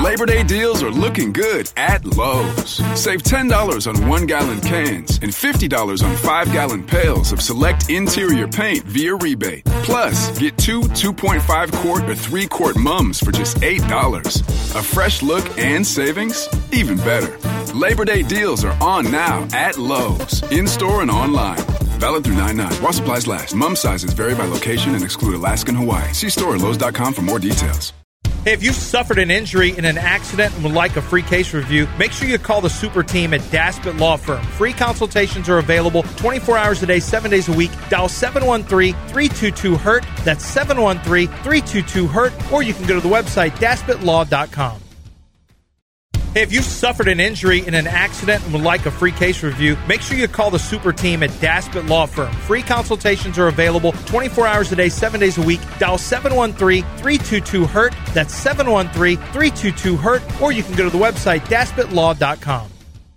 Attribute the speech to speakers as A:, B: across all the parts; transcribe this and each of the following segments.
A: Labor Day deals are looking good at Lowe's. Save $10 on 1-gallon cans and $50 on 5-gallon pails of select interior paint via rebate. Plus, get 2 2.5-quart or 3-quart mums for just $8. A fresh look and savings? Even better. Labor Day deals are on now at Lowe's, in-store and online. Valid through 9/9. While supplies last. Mum sizes vary by location and exclude Alaska and Hawaii. See store at Lowe's.com for more details.
B: Hey, if you suffered an injury in an accident and would like a free case review, make sure you call the super team at Daspit Law Firm. Free consultations are available 24 hours a day, 7 days a week. Dial 713-322-HURT. That's 713-322-HURT. Or you can go to the website, DaspitLaw.com. Hey, if you suffered an injury in an accident and would like a free case review, make sure you call the super team at Daspit Law Firm. Free consultations are available 24 hours a day, 7 days a week. Dial 713-322-HURT. That's 713-322-HURT. Or you can go to the website, DaspitLaw.com.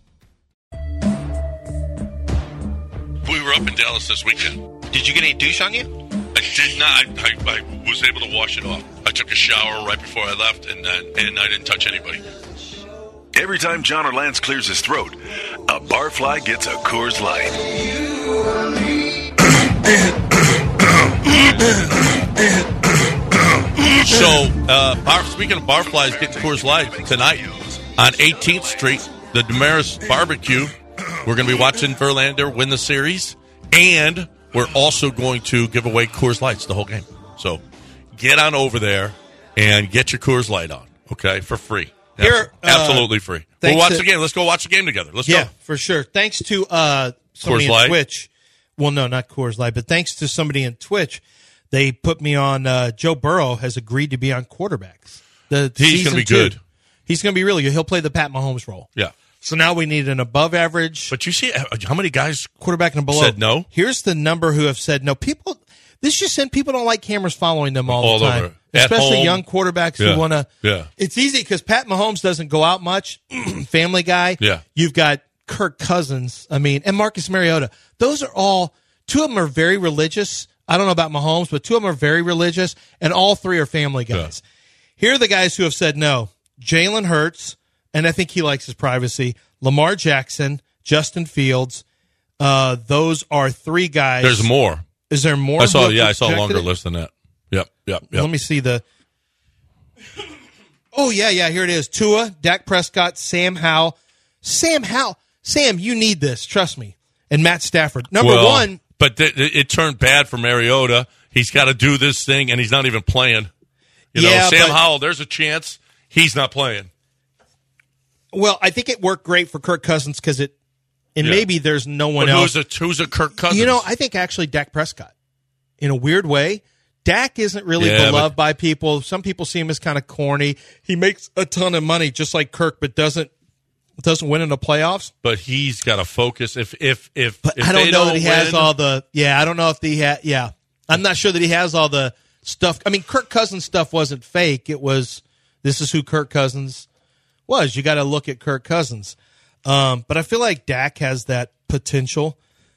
C: We were up in Dallas this weekend.
D: Did you get any douche on you?
C: I did not. I was able to wash it off. I took a shower right before I left, and I didn't touch anybody.
E: Every time John or Lance clears his throat, a barfly gets a Coors Light.
C: So, speaking of barflies getting Coors Light, tonight on 18th Street, the Damaris Barbecue, we're going to be watching Verlander win the series, and we're also going to give away Coors Lights the whole game. So, get on over there and get your Coors Light on, okay, for free.
B: Here,
C: absolutely free. We'll watch the game. Let's go watch the game together. Let's go.
B: Yeah, for sure. Thanks to somebody in Twitch. Well, no, not Coors Light, but thanks to somebody in Twitch, they put me on. Joe Burrow has agreed to be on quarterbacks.
C: He's going to be good.
B: He's going to be really good. He'll play the Pat Mahomes role.
C: Yeah.
B: So now we need an above average.
C: But you see how many guys
B: quarterback and below
C: said no?
B: Here's the number who have said no. This just said people don't like cameras following them all the time.
C: Over.
B: Especially young quarterbacks who want to.
C: Yeah.
B: It's easy because Pat Mahomes doesn't go out much. Family guy.
C: Yeah.
B: You've got Kirk Cousins. And Marcus Mariota. Those are all, two of them are very religious. I don't know about Mahomes, but two of them are very religious, and all three are family guys. Yeah. Here are the guys who have said no. Jalen Hurts, and I think he likes his privacy. Lamar Jackson, Justin Fields. Those are three guys.
C: There's more.
B: Is there more?
C: I saw a longer list than that. Yep.
B: Let me see the. Oh, yeah, here it is. Tua, Dak Prescott, Sam Howell. Sam, you need this. Trust me. And Matt Stafford. Number one.
C: But it turned bad for Mariota. He's got to do this thing, and he's not even playing. Sam Howell, there's a chance he's not playing.
B: Well, I think it worked great for Kirk Cousins because maybe there's no one else.
C: Who's a Kirk Cousins?
B: I think actually Dak Prescott. In a weird way, Dak isn't really beloved by people. Some people see him as kind of corny. He makes a ton of money just like Kirk, but doesn't win in the playoffs.
C: But he's got to focus. If
B: I don't know that he has all the. Yeah, I don't know if he had. Yeah, I'm not sure that he has all the stuff. I mean, Kirk Cousins stuff wasn't fake. It was. This is who Kirk Cousins was. You got to look at Kirk Cousins. But I feel like Dak has that potential.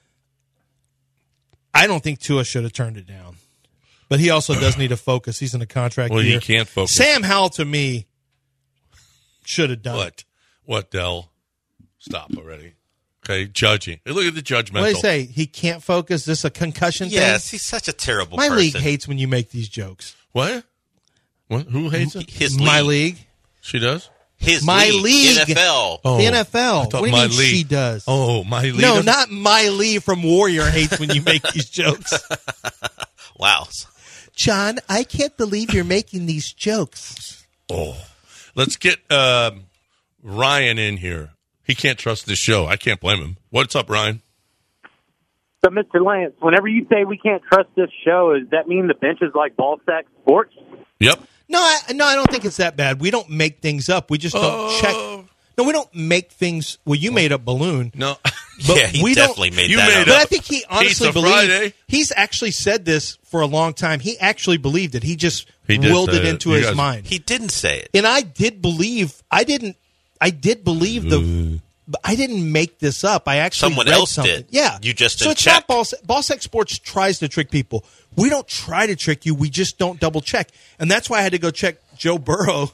B: I don't think Tua should have turned it down. But he also does need to focus. He's in a contract year.
C: He can't focus.
B: Sam Howell, to me, should have done
C: it. What, Del? Stop already. Okay, judging. Hey, look at the judgmental.
B: What did I say? He can't focus? Is this a concussion thing?
D: Yes, he's such a terrible person.
B: My league hates when you make these jokes.
C: What? Who hates it?
B: My league.
C: She does?
B: My league.
D: NFL.
B: Oh, the NFL. What do you mean
C: league.
B: She does?
C: Oh, my league.
B: No, not my league from Warrior hates when you make these jokes.
D: Wow.
B: John, I can't believe you're making these jokes.
C: Oh. Let's get Ryan in here. He can't trust this show. I can't blame him. What's up, Ryan?
F: So, Mr. Lance, whenever you say we can't trust this show, does that mean the bench is like ball sack sports?
C: Yep.
B: No, I don't think it's that bad. We don't make things up. We just don't check. No, we don't make things. Well, you made up balloon.
C: No.
B: But
D: yeah, he definitely made that up.
B: But I think he honestly
C: believes.
B: He's actually said this for a long time. He actually believed it. He just willed it into his mind.
D: He didn't say it.
B: And I did believe. I did believe but I didn't make this up. I actually
D: someone
B: read
D: else
B: something.
D: did.
B: Yeah,
D: you just
B: so
D: didn't
B: it's
D: check.
B: not Ball Sack Sports tries to trick people. We don't try to trick you. We just don't double check, and that's why I had to go check Joe Burrow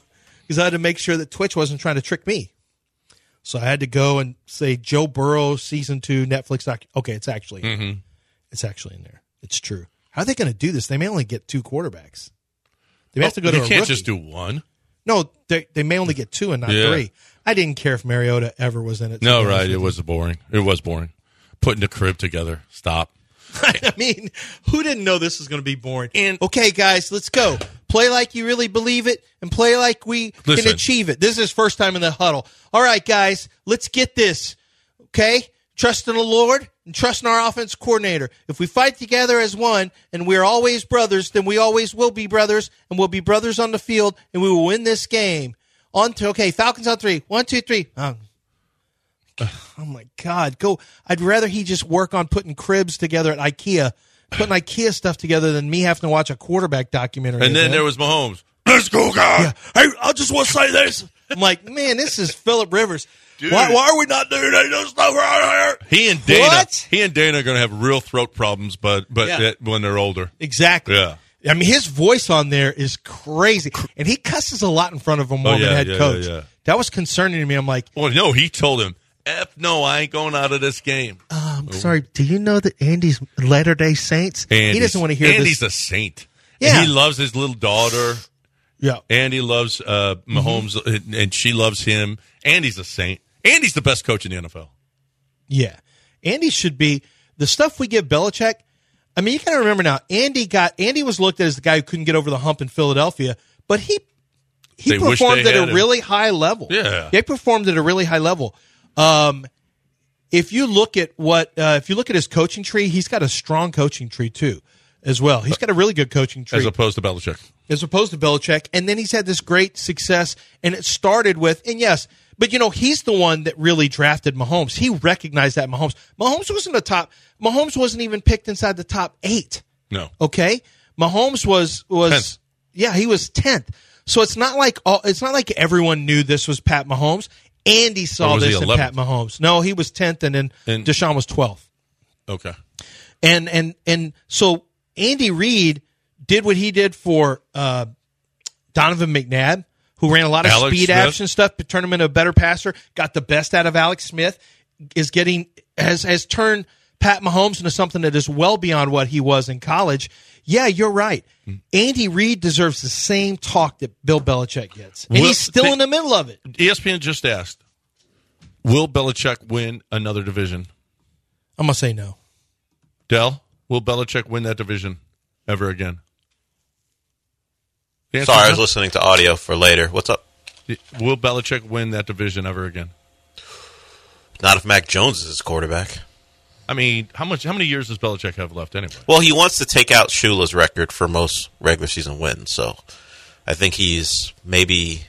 B: because I had to make sure that Twitch wasn't trying to trick me. So I had to go and say Joe Burrow season 2 Netflix doc. Okay, it's actually in there. It's actually in there. It's true. How are they going to do this? They may only get 2 quarterbacks. They may have to go to a rookie.
C: You can't just do one.
B: No, they may only get 2 and not 3. I didn't care if Mariota ever was in it.
C: No, right. It was boring. It was boring. Putting the crib together. Stop.
B: I mean, who didn't know this was going to be boring? Okay, guys, let's go. Play like you really believe it and play like we can achieve it. This is his first time in the huddle. All right, guys, let's get this. Okay? Trust in the Lord and trust in our offense coordinator. If we fight together as one and we're always brothers, then we always will be brothers, and we'll be brothers on the field, and we will win this game. Falcons on 3. 1, 2, 3. Oh, my God. Go. I'd rather he just work on putting cribs together at IKEA, putting IKEA stuff together than me having to watch a quarterback documentary.
C: And then there was Mahomes. Let's go, guys.
B: Yeah. Hey, I just want to say this. I'm like, man, this is Phillip Rivers. Why are we not doing any of this stuff right here?
C: He and Dana are going to have real throat problems, but when they're older.
B: Exactly.
C: Yeah.
B: I mean, his voice on there is crazy, and he cusses a lot in front of a Mormon head coach. Yeah. That was concerning to me. I'm like,
C: well, no, he told him, no, I ain't going out of this game.
B: Sorry, do you know that Andy's Latter-day Saints? He doesn't want to hear
C: Andy's
B: this.
C: a saint.
B: Yeah.
C: And he loves his little daughter.
B: Yeah.
C: Andy loves Mahomes, and she loves him. Andy's a saint. Andy's the best coach in the NFL.
B: Yeah. Andy should be. The stuff we give Belichick, I mean, you got to remember now, Andy was looked at as the guy who couldn't get over the hump in Philadelphia, but he performed at a really high level.
C: Yeah.
B: They performed at a really high level. If you look at his coaching tree, he's got a strong coaching tree too, as well. He's got a really good coaching tree.
C: As opposed to Belichick. And then he's had this great success, and it started with, and yes, but he's the one that really drafted Mahomes. He recognized that Mahomes wasn't even picked inside the top 8. No.
B: Okay? Mahomes was 10th. Yeah, he was 10th. So it's not like everyone knew this was Pat Mahomes. Andy saw this in Pat Mahomes. No, he was 10th, and then Deshaun was 12th.
C: Okay.
B: And so Andy Reid did what he did for Donovan McNabb, who ran a lot of speed action stuff, but turned him into a better passer, got the best out of Alex Smith, has turned Pat Mahomes into something that is well beyond what he was in college. Yeah, you're right. Andy Reid deserves the same talk that Bill Belichick gets. And he's still in the middle of it.
C: ESPN just asked, will Belichick win another division?
B: I'm going to say no.
C: Del, will Belichick win that division ever again?
D: Sorry, I was listening to audio for later. What's up?
C: Will Belichick win that division ever again?
D: Not if Mac Jones is his quarterback.
C: I mean, how many years does Belichick have left anyway?
D: Well, he wants to take out Shula's record for most regular season wins, so I think he's maybe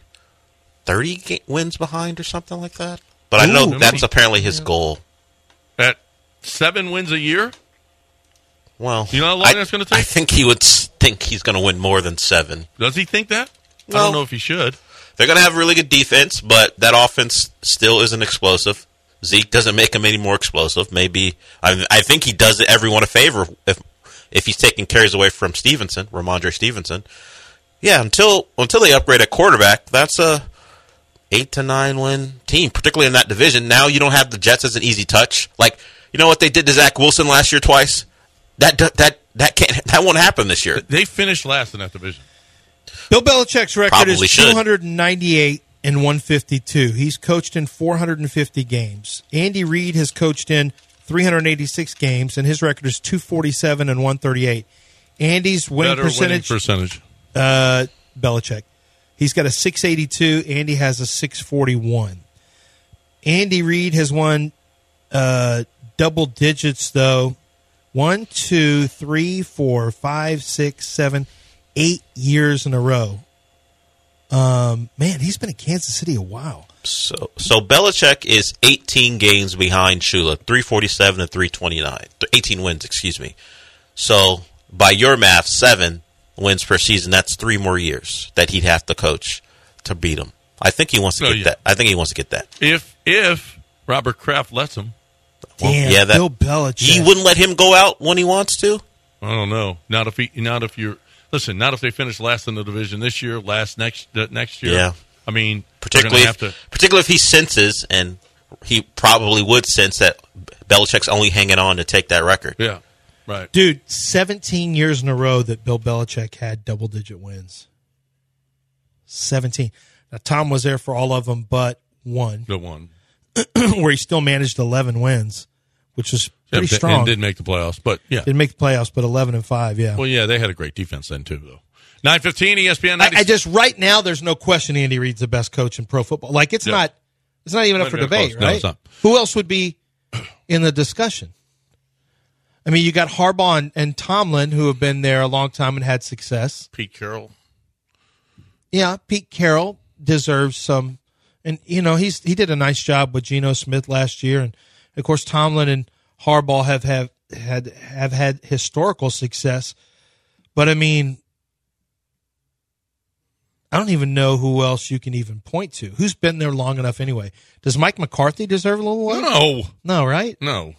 D: 30 wins behind or something like that. But I know that's apparently his goal.
C: At 7 wins a year?
D: Well,
C: you know how long that's going to take?
D: I think he would think he's going to win more than 7.
C: Does he think that? I don't know if he should.
D: They're going to have really good defense, but that offense still isn't explosive. Zeke doesn't make him any more explosive. Maybe I think he does everyone a favor if he's taking carries away from Ramondre Stevenson. Yeah, until they upgrade at quarterback, that's a 8 to 9 win team, particularly in that division. Now you don't have the Jets as an easy touch. Like, you know what they did to Zach Wilson last year twice? That won't happen this year.
C: They finished last in that division.
B: Bill Belichick's record is 298 and 152. He's coached in 450 games. Andy Reid has coached in 386 games, and his record is 247 and 138. Andy's winning percentage. Belichick. He's got a 682. Andy has a 641. Andy Reid has won double digits, though. 1, 2, 3, 4, 5, 6, 7, 8 years in a row. Man, he's been in Kansas City a while.
D: So Belichick is 18 games behind Shula, 347 and 329. 18 wins, excuse me. So by your math, 7 wins per season. That's 3 more years that he'd have to coach to beat him. I think he wants to get that. I think he wants to get that.
C: If Robert Kraft lets him.
B: Damn, Bill Belichick.
D: He wouldn't let him go out when he wants to?
C: I don't know. Not if they finish last in the division this year, next year.
D: Yeah.
C: I mean,
D: particularly if he senses, and he probably would sense that Belichick's only hanging on to take that record.
C: Yeah, right.
B: Dude, 17 years in a row that Bill Belichick had double-digit wins. 17. Now, Tom was there for all of them but one.
C: The one.
B: Where he still managed 11 wins, which was pretty strong.
C: And didn't make the playoffs, but yeah.
B: Didn't make the playoffs, but 11-5, yeah.
C: Well, yeah, they had a great defense then, too, though. 9:15 ESPN.
B: I just, right now, there's no question Andy Reid's the best coach in pro football. Like, it's not even up for debate,
C: close. No,
B: right?
C: it's not.
B: Who else would be in the discussion? I mean, you got Harbaugh and Tomlin, who have been there a long time and had success.
C: Pete Carroll.
B: Yeah, Pete Carroll deserves some. And, you know, he did a nice job with Geno Smith last year. And, of course, Tomlin and Harbaugh have had historical success. But, I mean, I don't even know who else you can even point to. Who's been there long enough anyway? Does Mike McCarthy deserve a little love?
C: No.
B: No, right?
C: No.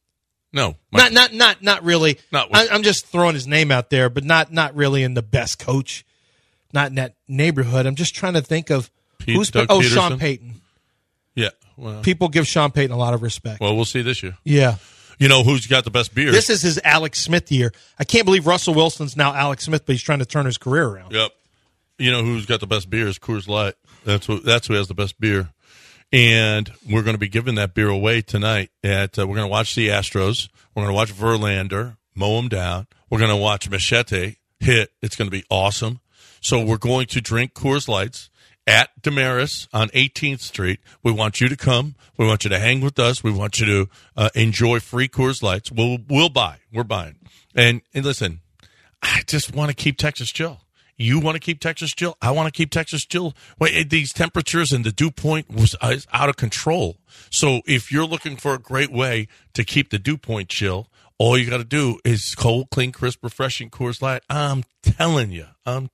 B: Not really. I'm just throwing his name out there, but not really in the best coach. Not in that neighborhood. I'm just trying to think of who's been.
C: Peterson?
B: Sean Payton.
C: Yeah. Well,
B: people give Sean Payton a lot of respect.
C: Well, we'll see this year.
B: Yeah.
C: You know who's got the best beer?
B: This is his Alex Smith year. I can't believe Russell Wilson's now Alex Smith, but he's trying to turn his career around.
C: Yep. You know who's got the best beer is Coors Light. That's who has the best beer. And we're going to be giving that beer away tonight. We're going to watch the Astros. We're going to watch Verlander mow them down. We're going to watch Machete hit. It's going to be awesome. So we're going to drink Coors Lights at Damaris on 18th Street. We want you to come. We want you to hang with us. We want you to enjoy free Coors Lights. We'll buy. We're buying. And listen, I just want to keep Texas chill. You want to keep Texas chill? I want to keep Texas chill. Wait, these temperatures and the dew point is out of control. So if you're looking for a great way to keep the dew point chill, all you got to do is cold, clean, crisp, refreshing Coors Light. I'm telling you.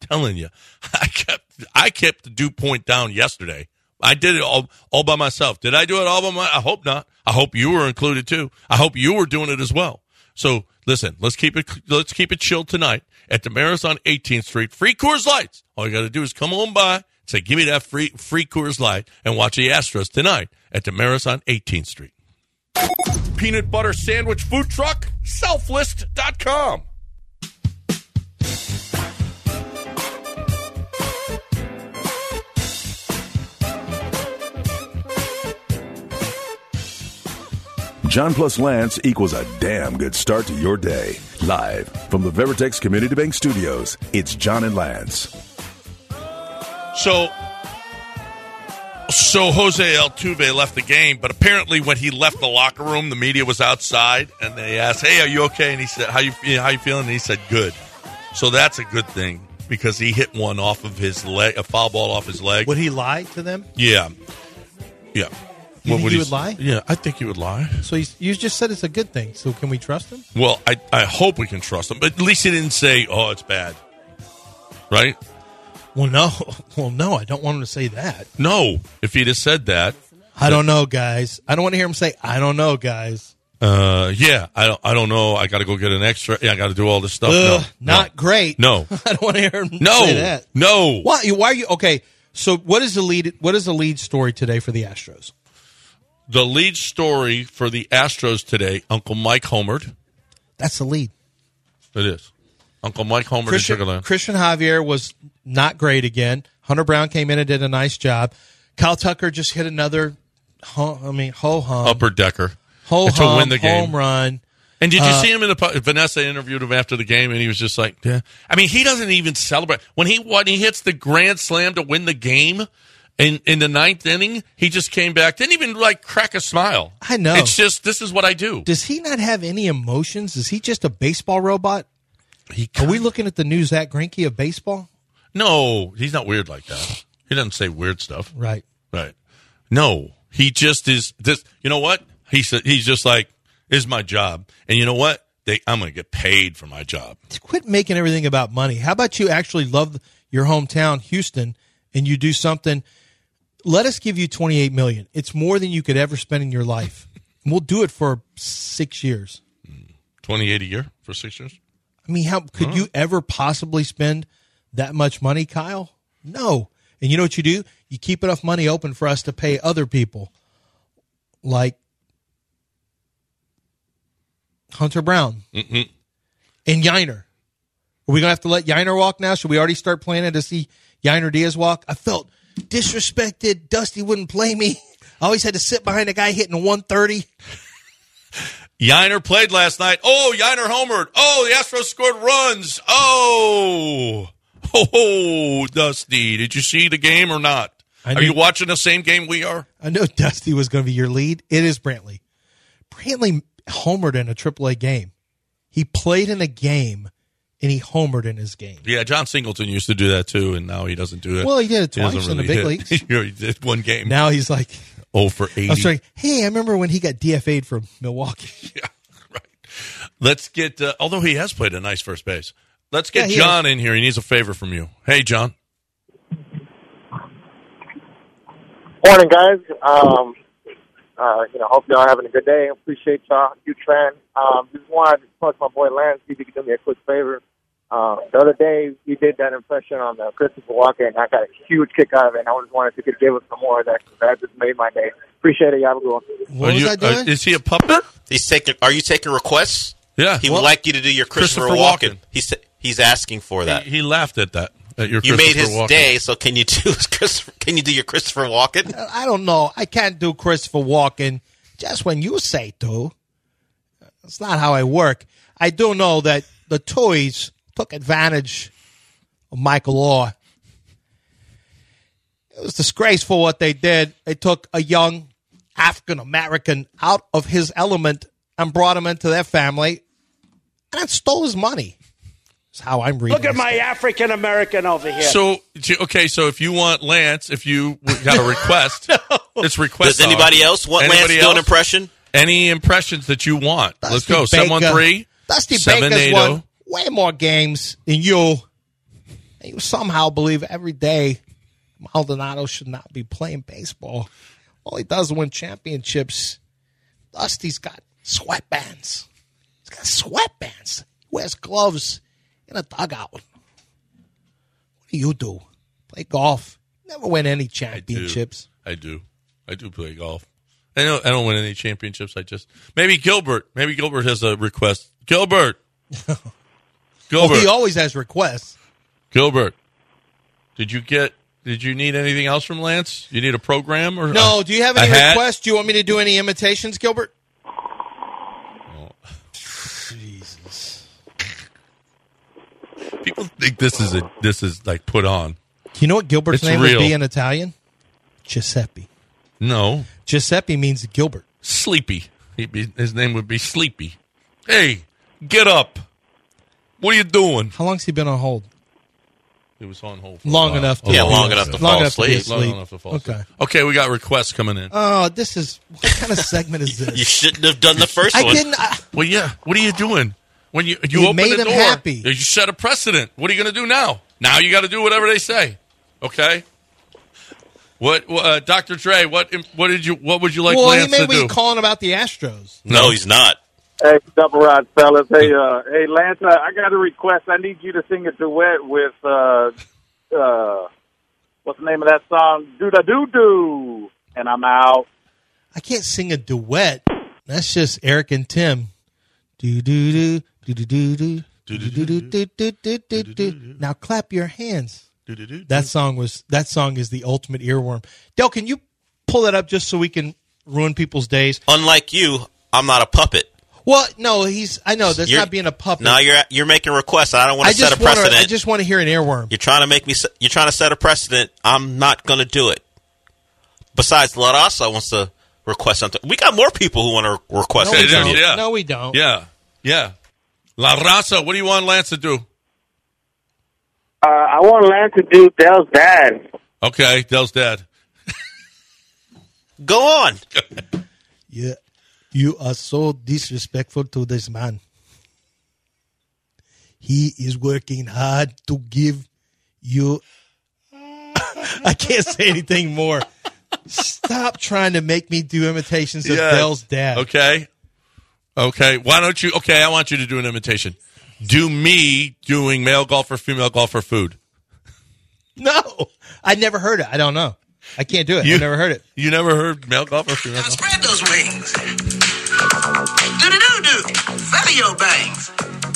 C: I kept the dew point down yesterday. I did it all by myself. Did I do it all by myself? I hope not. I hope you were included too. I hope you were doing it as well. So listen, let's keep it chill tonight at Damaris on 18th Street. Free Coors Lights. All you got to do is come on by, say, give me that free Coors Light, and watch the Astros tonight at Damaris on 18th Street. Peanut butter sandwich food truck, selflist.com.
E: John plus Lance equals a damn good start to your day. Live from the Veritex Community Bank Studios, it's John and Lance.
C: So Jose Altuve left the game, but apparently when he left the locker room, the media was outside, and they asked, "Hey, are you okay?" And he said, "How you feeling?" And he said, "Good." So that's a good thing because he hit one off of his leg, a foul ball off his leg.
B: Would he lie to them?
C: Yeah.
B: You think he would lie?
C: Yeah, I think he would lie.
B: So you just said it's a good thing. So can we trust him?
C: Well, I hope we can trust him, but at least he didn't say, "Oh, it's bad." Right?
B: Well, no. I don't want him to say that.
C: No, if he'd have said that,
B: I don't know, guys. I don't want to hear him say, "I don't know, guys."
C: Yeah, I don't know. I got to go get an X-ray. I got to do all this stuff.
B: Not great.
C: No,
B: I don't want to hear him say that.
C: No.
B: Why are you okay? So what is the lead story today for the Astros?
C: The lead story for the Astros today, Uncle Mike homered.
B: That's the lead.
C: It is. Uncle Mike homered in Sugarland.
B: Christian Javier was not great again. Hunter Brown came in and did a nice job. Kyle Tucker just hit another ho-hum.
C: Upper decker.
B: Ho-hum,
C: to win the game.
B: Home run.
C: And did you see him in the Vanessa interviewed him after the game, and he was just like, yeah. I mean, he doesn't even celebrate. When he hits the grand slam to win the game, in the ninth inning, he just came back. Didn't even, crack a smile.
B: I know.
C: It's just, this is what I do.
B: Does he not have any emotions? Is he just a baseball robot? Are we looking at the new Zach Greinke of baseball?
C: No, he's not weird like that. He doesn't say weird stuff.
B: Right.
C: No, he just is this. You know what? He's just like, this is my job. And you know what? I'm going to get paid for my job.
B: Quit making everything about money. How about you actually love your hometown, Houston, and you do something? Let us give you $28 million. It's more than you could ever spend in your life. And we'll do it for 6 years.
C: $28 a year for 6 years?
B: I mean, how could you ever possibly spend that much money, Kyle? No. And you know what you do? You keep enough money open for us to pay other people, like Hunter Brown and Yiner. Are we going to have to let Yiner walk now? Should we already start planning to see Yiner Diaz walk? I felt disrespected. Dusty wouldn't play me. I always had to sit behind a guy hitting 130.
C: Yiner played last night. Oh, Yiner homered. Oh, the Astros scored runs. Oh, Dusty. Did you see the game or not? Are you watching the same game we are?
B: I know Dusty was going to be your lead. It is Brantley. Brantley homered in a AAA game. He played in a game, and he homered in his game.
C: Yeah, John Singleton used to do that too, and now he doesn't do it.
B: Well, he did it twice in the big leagues.
C: He did one game.
B: Now he's like
C: 0 for 80.
B: I was saying, hey, I remember when he got DFA'd from Milwaukee.
C: Yeah, right. Let's get, although he has played a nice first base, let's get
B: Yeah,
C: John in here. He needs a favor from you. Hey, John.
G: Morning, guys. Hope y'all having a good day. Appreciate y'all. Huge fan. Just wanted to talk to my boy Lance, see if you could do me a quick favor. The other day, you did that impression on Christopher Walker, and I got a huge kick out of it. And I just wanted if you could give us some more of that. That just made my day. Appreciate it. Y'all have a good one.
B: What was I doing?
C: Is he a puppet?
D: Are you taking requests?
C: Yeah.
D: He would like you to do your Christopher Walken. He's asking for that.
C: He laughed at that. At
D: You made his day, so can you do your Christopher Walken?
B: I don't know. I can't do Christopher Walken just when you say to. That's not how I work. I do know that the Toys took advantage of Michael Orr. It was disgraceful what they did. They took a young African-American out of his element and brought him into their family and stole his money. That's how I'm reading.
H: Look at my African-American over here.
C: So if you want Lance, if you got a request, it's request.
D: Does anybody else want Lance to do an impression?
C: Any impressions that you want?
B: Dusty
C: Let's go.
B: Baker.
C: 713.
B: Dusty Baker's won way more games than you. And you somehow believe every day Maldonado should not be playing baseball. All he does is win championships. Dusty's got sweatbands. He's got sweatbands. He wears gloves in a dugout. What do? Play golf. Never win any championships.
C: I do play golf. I don't win any championships. Maybe Gilbert. Maybe Gilbert has a request. Gilbert.
B: Well, he always has requests.
C: Gilbert. Did you need anything else from Lance? You need a program or
B: no? Do you have any requests? Do you want me to do any imitations, Gilbert?
C: Oh.
B: Jesus.
C: People think this is like put on.
B: You know what Gilbert's name would be in Italian? Giuseppe.
C: No.
B: Giuseppe means Gilbert.
C: Sleepy. His name would be Sleepy. Hey, get up. What are you doing?
B: How long's he been on hold?
C: He was on hold.
B: Long enough to
D: long enough to fall asleep.
C: Long enough to fall asleep. Okay, we got requests coming in.
B: Oh, what kind of segment is this?
D: You shouldn't have done the first one.
B: I didn't.
C: Well, yeah. What are you doing? When you open
B: made
C: the
B: him
C: door,
B: happy.
C: You set a precedent. What are you going to do now? Now you got to do whatever they say. Okay. What, Dr. Dre? What would you like Lance to do?
B: Well, he may be calling about the Astros.
D: No, he's not.
G: Hey, double rod fellas. Hey, Lance, I got a request. I need you to sing a duet with, what's the name of that song? Do-da-do-do. And I'm out.
B: I can't sing a duet. That's just Eric and Tim. Do-do-do, do-do-do-do, do-do-do-do-do-do-do. Now clap your hands. That song is the ultimate earworm. Del, can you pull that up just so we can ruin people's days?
D: Unlike you, I'm not a puppet.
B: Well, no, I know that's not being a puppet.
D: No, you're making requests. I don't want to set a precedent.
B: I just want to hear an earworm.
D: You're trying to set a precedent. I'm not going to do it. Besides, La Raza wants to request something. We got more people who want to request
B: No, we
D: something.
B: don't.
C: Yeah.
B: No, we don't.
C: Yeah. La Raza, what do you want Lance to do?
G: I want Lance to do Dell's dad.
C: Okay, Dell's dad.
D: Go on.
B: Yeah. You are so disrespectful to this man. He is working hard to give you... I can't say anything more. Stop trying to make me do imitations of Dell's dad.
C: Okay. Why don't you... Okay, I want you to do an imitation. Do me doing male golfer, female golfer food.
B: No. I never heard it. I don't know. I can't do it. I never heard it.
C: You never heard male golf or female golf?
I: Spread those wings. Do-do-do-do. Feather your bangs.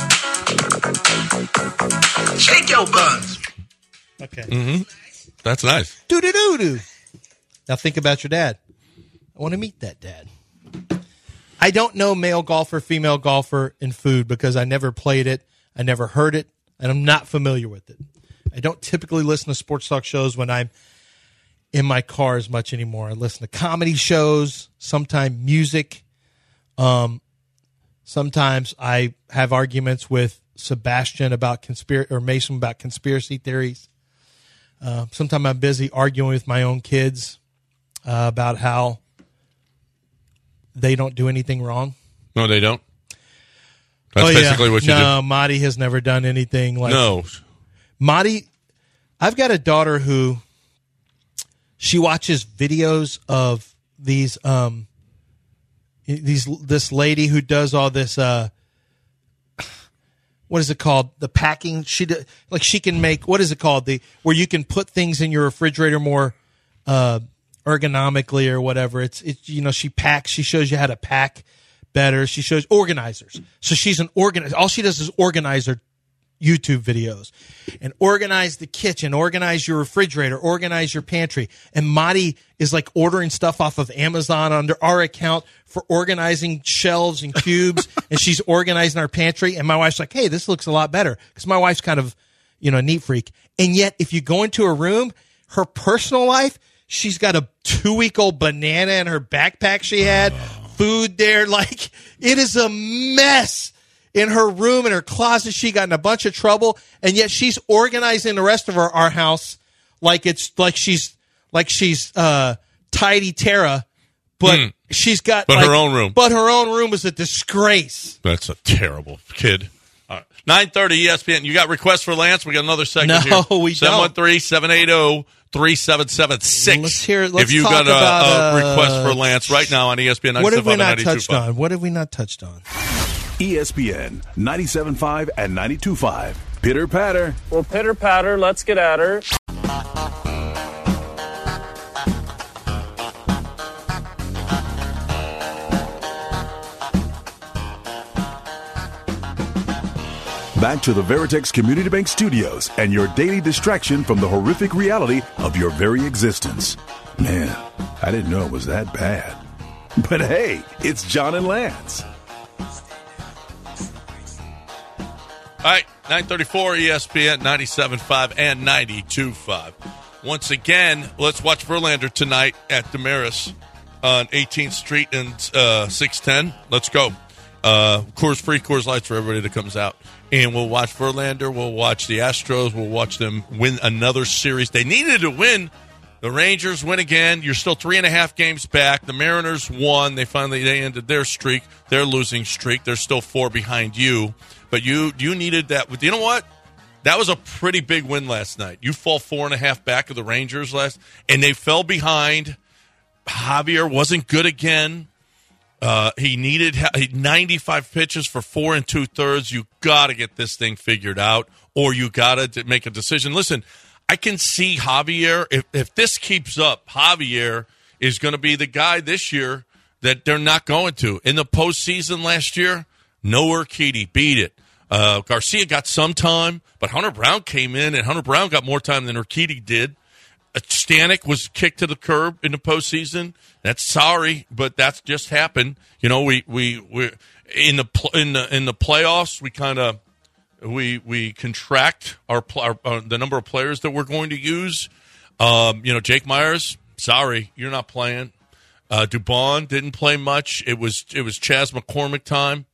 I: Shake your buns.
B: Okay.
C: Mm-hmm. That's nice.
B: Do-do-do-do. Now think about your dad. I want to meet that dad. I don't know male golfer, female golfer, and food because I never played it. I never heard it, and I'm not familiar with it. I don't typically listen to sports talk shows when I'm in my car as much anymore. I listen to comedy shows, sometimes music. Sometimes I have arguments with Sebastian about Mason about conspiracy theories. Sometimes I'm busy arguing with my own kids about how they don't do anything wrong.
C: No, they don't. That's basically what you do.
B: No, Marty has never done anything like.
C: No,
B: Marty. I've got a daughter who. She watches videos of this lady who does all this. What is it called? The packing. She can make. What is it called? Where you can put things in your refrigerator more ergonomically or whatever. It's she packs. She shows you how to pack better. She shows organizers. So she's an organizer. All she does is organizer YouTube videos and organize the kitchen, organize your refrigerator, organize your pantry. And Madi is like ordering stuff off of Amazon under our account for organizing shelves and cubes. And she's organizing our pantry. And my wife's like, hey, this looks a lot better. Because my wife's kind of, a neat freak. And yet if you go into a room, her personal life, she's got a 2-week-old banana in her backpack she had, food there. Like, it is a mess. In her room, in her closet, she got in a bunch of trouble, and yet she's organizing the rest of our house like she's Tidy Tara, but she's got
C: her own room.
B: But her own room is a disgrace.
C: That's a terrible kid. All right. 9:30 ESPN. You got requests for Lance? We got another segment here.
B: No, we don't.
C: 713-780-3776.
B: Let's hear it.
C: If you've got a request for Lance right now on ESPN 97.5
B: What have we not
C: 92.5.
B: touched on? What have we not touched on?
E: ESPN 97.5 and 92.5. Pitter patter.
J: Well, pitter patter, let's get at her.
E: Back to the Veritex Community Bank Studios and your daily distraction from the horrific reality of your very existence. Man, I didn't know it was that bad. But hey, it's John and Lance.
C: All right, 934 ESPN 97.5 and 92.5. Once again, let's watch Verlander tonight at Damaris on 18th Street and 610. Let's go. Coors Lights for everybody that comes out. And we'll watch Verlander. We'll watch the Astros. We'll watch them win another series. They needed to win. The Rangers win again. You're still 3.5 games back. The Mariners won. They ended their streak, their losing streak. They're still 4 behind you. But you needed that. But you know what? That was a pretty big win last night. You fall 4.5 back of the Rangers and they fell behind. Javier wasn't good again. He needed 95 pitches for 4 2/3. You got to get this thing figured out, or you got to make a decision. Listen, I can see Javier. If this keeps up, Javier is going to be the guy this year that they're not going to. In the postseason last year, no Urquidy, beat it. Garcia got some time, but Hunter Brown came in, and Hunter Brown got more time than Urquidy did. Stanek was kicked to the curb in the postseason. That's sorry, but that's just happened. We in the playoffs. We kind of we contract our the number of players that we're going to use. Jake Myers. Sorry, you're not playing. Dubon didn't play much. It was Chas McCormick time.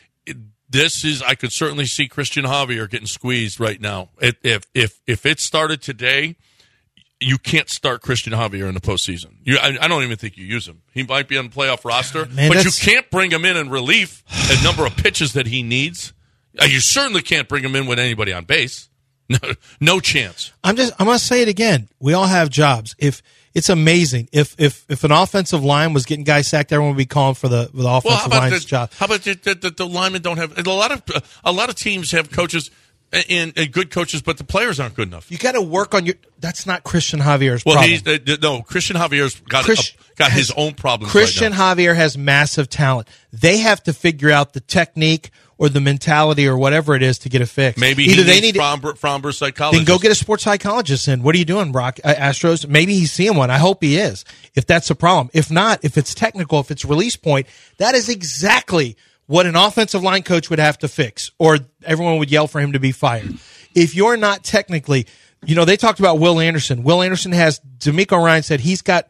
C: I could certainly see Christian Javier getting squeezed right now. If it started today, you can't start Christian Javier in the postseason. I don't even think you use him. He might be on the playoff roster, but you can't bring him in relief a number of pitches that he needs. You certainly can't bring him in with anybody on base. No chance. I'm going to say it again. We all have jobs. If it's amazing. If an offensive line was getting guys sacked, everyone would be calling for the offensive line's job. How about the linemen don't have a lot of teams have coaches. and good coaches, but the players aren't good enough.
B: You got to work on your. That's not Christian Javier's
C: Well,
B: problem.
C: Christian Javier's got his own problems.
B: Christian
C: right now.
B: Javier has massive talent. They have to figure out the technique or the mentality or whatever it is to get it fixed.
C: Maybe
B: either
C: they
B: need
C: Fromber's psychologist.
B: Then go get a sports psychologist in. What are you doing, Brock? Astros? Maybe he's seeing one. I hope he is. If that's a problem. If not, if it's technical, if it's release point, that is exactly what an offensive line coach would have to fix, or everyone would yell for him to be fired. If you're not technically, they talked about Will Anderson. Will Anderson has, D'Amico Ryan said he's got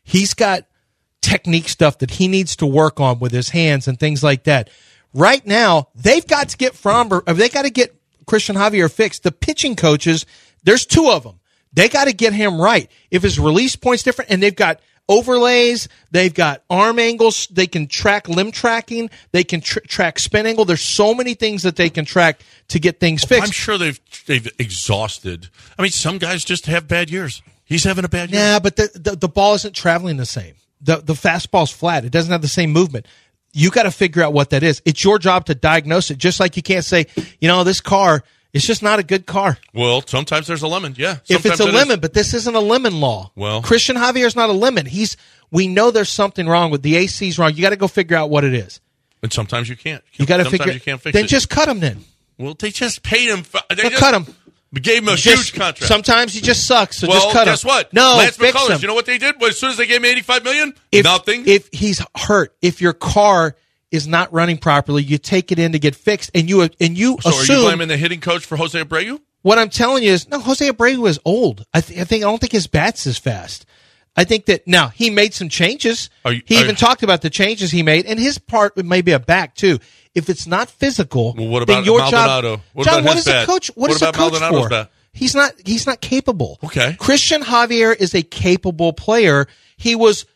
B: technique stuff that he needs to work on with his hands and things like that. Right now, they've got to get they got to get Christian Javier fixed. The pitching coaches, there's two of them. They got to get him right. If his release point's different, and they've got overlays, they've got arm angles, they can track limb tracking, they can track spin angle. There's so many things that they can track to get things fixed.
C: I'm sure they've exhausted. I mean, some guys just have bad years. He's having a bad year.
B: Yeah, but the ball isn't traveling the same. The fastball's flat. It doesn't have the same movement. You got to figure out what that is. It's your job to diagnose it, just like you can't say, this car, it's just not a good car.
C: Well, sometimes there's a lemon, yeah.
B: If it's a lemon, but this isn't a lemon law.
C: Well,
B: Christian Javier's not a lemon. We know there's something wrong with the AC's wrong. You got to go figure out what it is.
C: And sometimes you can't.
B: You got to
C: figure. You can't fix
B: then
C: it.
B: just cut him. Then.
C: Well, they just paid him.
B: Cut him.
C: Gave him a huge contract.
B: Sometimes he just sucks. So just cut him.
C: Guess what?
B: No,
C: Lance
B: fix
C: McCullers.
B: him.
C: You know what they did? As soon as they gave him $85 million, nothing.
B: If he's hurt, if your car is not running properly, you take it in to get fixed, and you
C: So
B: assume.
C: are you blaming the hitting coach for Jose Abreu?
B: What I'm telling you is, no, Jose Abreu is old. I don't think his bat's as fast. I think that now he made some changes. He even talked about the changes he made, and his part may be a back too. If it's not physical,
C: well, what about
B: then your
C: Maldonado?
B: job.
C: What
B: John,
C: about
B: what
C: his
B: is
C: bat?
B: a coach? What is
C: about
B: a coach
C: Maldonado's
B: for?
C: bat?
B: He's not capable.
C: Okay.
B: Christian Javier is a capable player. He was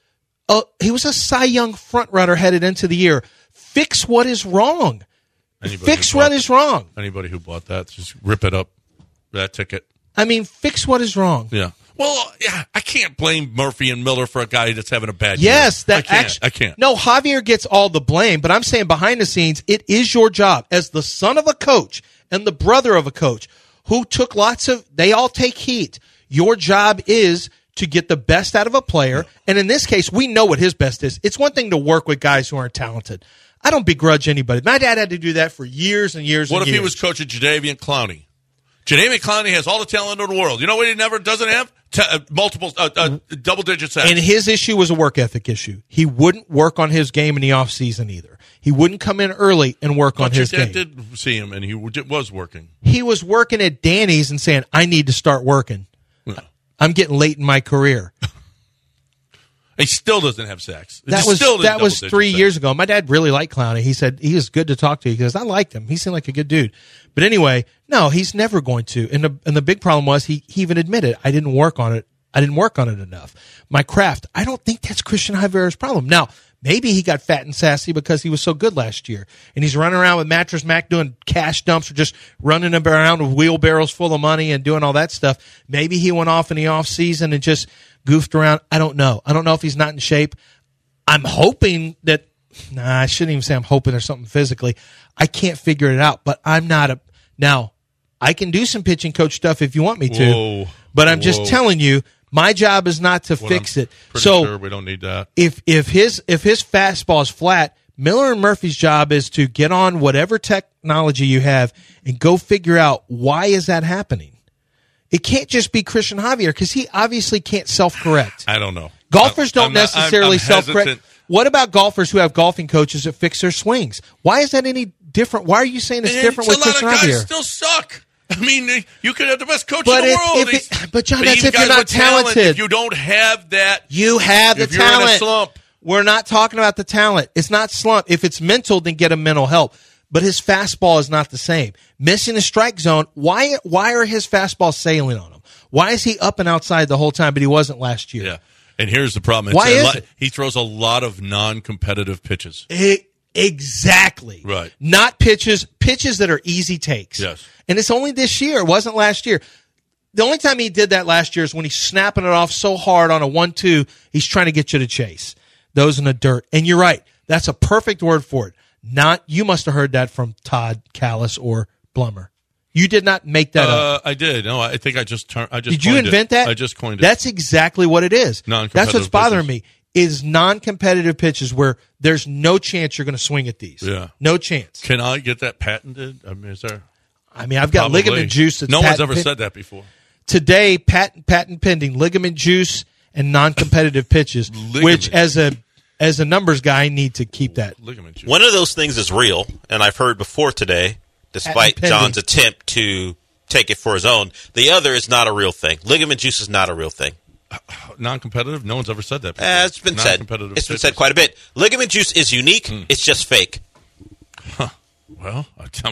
B: a Cy Young front runner headed into the year. Fix what is wrong. Fix what is wrong.
C: Anybody who bought that, just rip it up. That ticket.
B: I mean, fix what is wrong.
C: Yeah. Well, yeah, I can't blame Murphy and Miller for a guy that's having a bad
B: yes,
C: year.
B: I
C: can't.
B: No, Javier gets all the blame, but I'm saying behind the scenes, it is your job as the son of a coach and the brother of a coach who took they all take heat. Your job is to get the best out of a player, and in this case, we know what his best is. It's one thing to work with guys who aren't talented. I don't begrudge anybody. My dad had to do that for years and years
C: What
B: and
C: if
B: years.
C: he was coaching Jadeveon Clowney? Jadeveon Clowney has all the talent in the world. You know what he doesn't have? Multiple double-digit sacks.
B: And his issue was a work ethic issue. He wouldn't work on his game in the offseason either. He wouldn't come in early and work on his game.
C: I did see him, and he was working.
B: He was working at Danny's and saying, I need to start working.
C: Yeah.
B: I'm getting late in my career.
C: He still doesn't have sacks.
B: That was 3 years ago. My dad really liked Clowney. He said he was good to talk to because I liked him. He seemed like a good dude. But anyway, no, he's never going to. And the big problem was he even admitted, I didn't work on it. I didn't work on it enough. My craft. I don't think that's Christian Javier's problem. Now, maybe he got fat and sassy because he was so good last year. And he's running around with Mattress Mac doing cash dumps or just running around with wheelbarrows full of money and doing all that stuff. Maybe he went off in the off season and just goofed around. I don't know. I don't know if he's not in shape. I'm hoping that, I shouldn't even say I'm hoping there's something physically. I can't figure it out, but I'm not now, I can do some pitching coach stuff if you want me to, but I'm just telling you, my job is not to fix it. So
C: sure we don't need that.
B: If his fastball is flat, Miller and Murphy's job is to get on whatever technology you have and go figure out why is that happening. It can't just be Christian Javier because he obviously can't self-correct.
C: I don't know.
B: Golfers don't necessarily self-correct.
C: hesitant.
B: What about golfers who have golfing coaches that fix their swings? Why is that any different? Why are you saying it's different with Christian Javier?
C: A lot of guys still suck. I mean, you could have the best coach in the world.
B: But John, that's if you're not talented.
C: If you don't have that,
B: you have the talent.
C: You're in a slump.
B: We're not talking about the talent. It's not slump. If it's mental, then get him mental help. But his fastball is not the same. Missing the strike zone. Why are his fastballs sailing on him? Why is he up and outside the whole time? But he wasn't last year.
C: Yeah. And here's the problem.
B: Why is it?
C: He throws a lot of non-competitive pitches.
B: Exactly.
C: Right.
B: Not pitches that are easy takes.
C: Yes.
B: And it's only this year. It wasn't last year. The only time he did that last year is when he's snapping it off so hard on a 1-2, he's trying to get you to chase. Those in the dirt. And you're right. That's a perfect word for it. You must have heard that from Todd Callis or Blummer. You did not make that up.
C: I did. No, I think I just
B: Did you invent that?
C: I just coined it.
B: That's exactly what it is. That's what's bothering me. Is non-competitive pitches where there's no chance you're going to swing at these.
C: Yeah.
B: No chance.
C: Can I get that patented? I mean, is there?
B: I mean, I've got
C: Probably.
B: ligament juice. That's
C: no one's ever said that before.
B: Today, patent pending, ligament juice and non-competitive pitches, which as a numbers guy, I need to keep that.
C: Ligament juice.
D: One of those things is real, and I've heard before today, despite John's attempt to take it for his own. The other is not a real thing. Ligament juice is not a real thing.
C: Non-competitive? No one's ever said that before.
D: It's been said. It's been said quite a bit. Ligament juice is unique. It's just fake.
C: Huh. Well,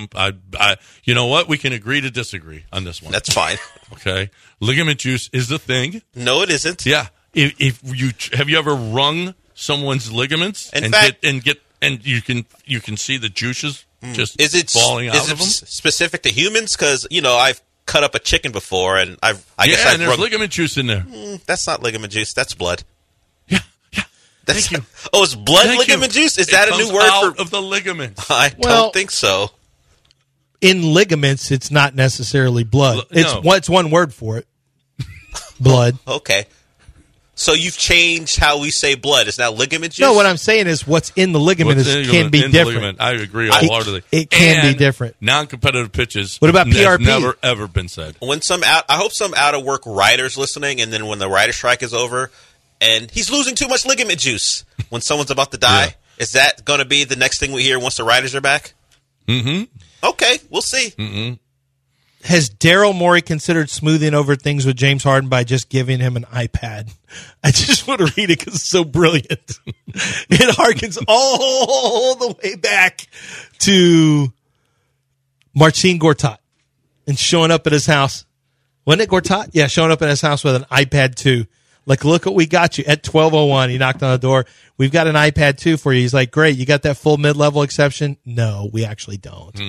C: you know what? We can agree to disagree on this one.
D: That's fine.
C: Okay. Ligament juice is the thing.
D: No, it isn't.
C: Yeah. If you have you ever wrung someone's ligaments
D: In
C: and
D: fact,
C: you can see the juices just
D: is it
C: falling out
D: is
C: of them?
D: Specific to humans? Because I've cut up a chicken before, and I guess
C: and there's ligament juice in there.
D: That's not ligament juice. That's blood.
C: Yeah.
D: That's,
C: Thank you.
D: Oh, it's blood ligament juice? Is that a new word
C: out of the ligaments?
D: I don't think so.
B: In ligaments, it's not necessarily blood.
C: No.
B: It's one word for it. Blood.
D: Okay. So you've changed how we say blood. It's now ligament juice?
B: No, what I'm saying is what's in the ligament can be different.
C: Ligament. I agree wholeheartedly.
B: It can be different.
C: Non-competitive pitches.
B: What about PRP?
C: Never, ever been said.
D: I hope some out-of-work writers listening, and then when the writer strike is over, and he's losing too much ligament juice when someone's about to die, is that going to be the next thing we hear once the writers are back?
C: Mm-hmm.
D: Okay, we'll see.
C: Mm-hmm.
B: Has Daryl Morey considered smoothing over things with James Harden by just giving him an iPad? I just want to read it because it's so brilliant. It harkens all the way back to Marcin Gortat and showing up at his house. Wasn't it Gortat? Yeah, showing up at his house with an iPad 2. Like, look what we got you at 12:01. He knocked on the door. We've got an iPad 2 for you. He's like, great. You got that full mid-level exception? No, we actually don't.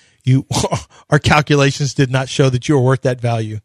B: Our calculations did not show that you were worth that value.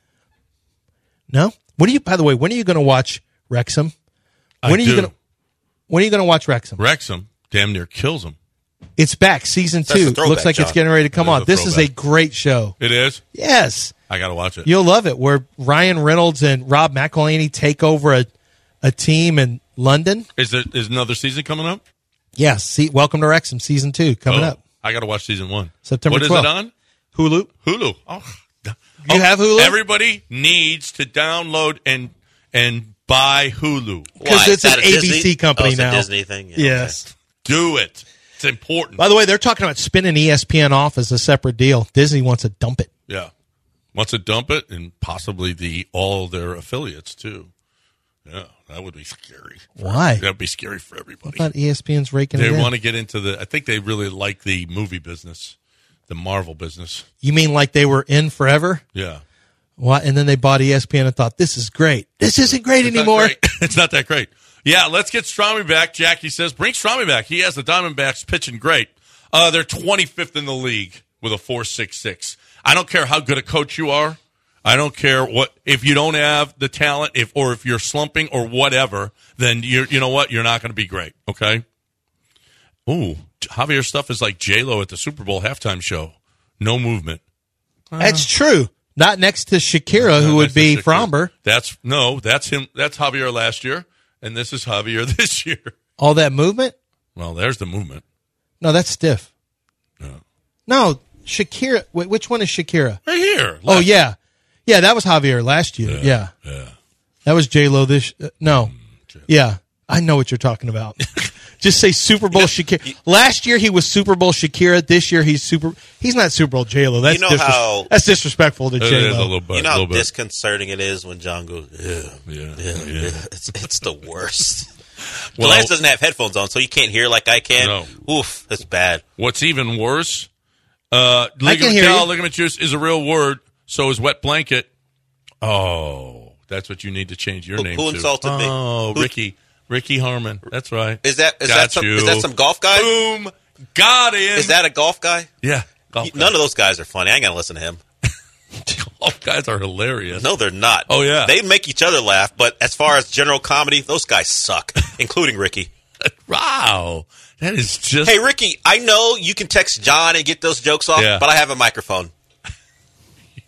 B: No? By the way, when are you going to watch Wrexham? When are you going to watch Wrexham?
C: Wrexham damn near kills him.
B: It's back, season 2. Looks like it's getting ready to come on. This is a great show.
C: It is?
B: Yes.
C: I got to watch it.
B: You'll love it, where Ryan Reynolds and Rob McElhenney take over a team in London.
C: Is another season coming up?
B: Yes. Welcome to Wrexham, season 2 coming up.
C: I got to watch season 1.
B: September 12th.
C: What is it on?
B: Hulu.
C: Oh.
B: You have Hulu?
C: Everybody needs to download and buy Hulu.
B: Because it's an ABC company now.
D: It's a Disney thing? Yeah,
B: yes.
C: Okay. Do it. It's important.
B: By the way, they're talking about spinning ESPN off as a separate deal. Disney wants to dump it.
C: Yeah. Wants to dump it and possibly all their affiliates, too. Yeah, that would be scary.
B: Why?
C: That would be scary for everybody.
B: I thought ESPN's raking it in.
C: They want to get into I think they really like the movie business, the Marvel business.
B: You mean like they were in forever?
C: Yeah.
B: What? And then they bought ESPN and thought, this is great. This isn't great anymore.
C: It's not that great. Yeah, let's get Strami back. Jackie says, bring Strami back. He has the Diamondbacks pitching great. They're 25th in the league with a 4.66. I don't care how good a coach you are. I don't care if you don't have the talent, if you're slumping or whatever, then you know what? You're not going to be great. Okay. Ooh, Javier stuff is like J-Lo at the Super Bowl halftime show. No movement.
B: That's true. Not next to Shakira, who would be Fromber.
C: That's him. That's Javier last year, and this is Javier this year.
B: All that movement?
C: Well, there's the movement.
B: No, that's stiff. No, Shakira. Wait, which one is Shakira?
C: Right here.
B: Oh, yeah. Yeah, that was Javier last year. Yeah. That was J-Lo this no. Yeah. I know what you're talking about. Just say Super Bowl Shakira. Last year he was Super Bowl Shakira. This year he's not Super Bowl J-Lo. That's that's disrespectful to J-Lo.
C: It is a little bit.
D: You know how disconcerting it is when John goes, yeah. It's the worst. Well, Lance doesn't have headphones on, so you can't hear like I can. No. Oof, that's bad.
C: What's even worse,
B: ligament
C: juice is a real word. So is wet blanket. Oh, that's what you need to change your name to.
D: Who insulted me?
C: Oh, Ricky Harmon. That's right.
D: Is that some golf guy?
C: Boom. Got him.
D: Is that a golf guy?
C: Yeah.
D: None of those guys are funny. I ain't going to listen to him.
C: Golf guys are hilarious.
D: No, they're not.
C: Oh, yeah.
D: They make each other laugh, but as far as general comedy, those guys suck, including Ricky.
C: Wow. That is just...
D: Hey, Ricky, I know you can text John and get those jokes off, but I have a microphone.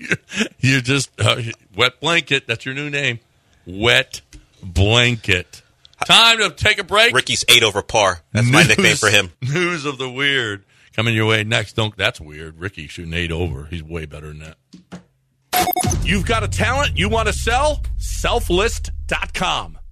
C: You just Wet Blanket. That's your new name. Wet Blanket. Time to take a break.
D: Ricky's 8 over par. That's my nickname for him.
C: News of the weird coming your way next. That's weird. Ricky shooting 8 over. He's way better than that. You've got a talent you want to sell? Selflist.com.